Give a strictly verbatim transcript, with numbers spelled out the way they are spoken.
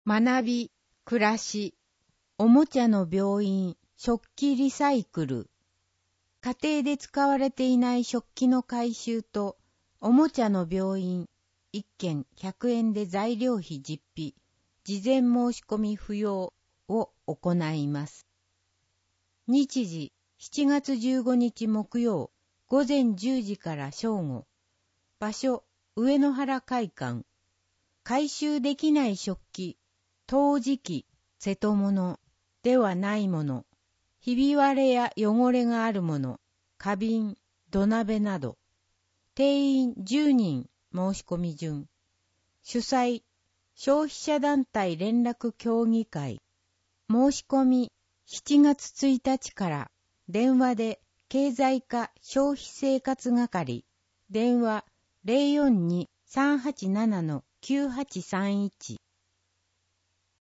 学び、暮らし、おもちゃの病院、食器リサイクル。家庭で使われていない食器の回収と、おもちゃの病院、一件ひゃくえんで材料費実費、事前申し込み不要を行います。日時、しちがつじゅうごにち木曜、午前じゅうじから正午。場所、上野原会館。回収できない食器、陶磁器、瀬戸物ではないもの、ひび割れや汚れがあるもの、花瓶、土鍋など。定員じゅうにん申し込み順。主催、消費者団体連絡協議会。申し込みしちがつついたちから電話で経済課消費生活係。電話 ゼロよんに さんはちなな きゅうはちさんいち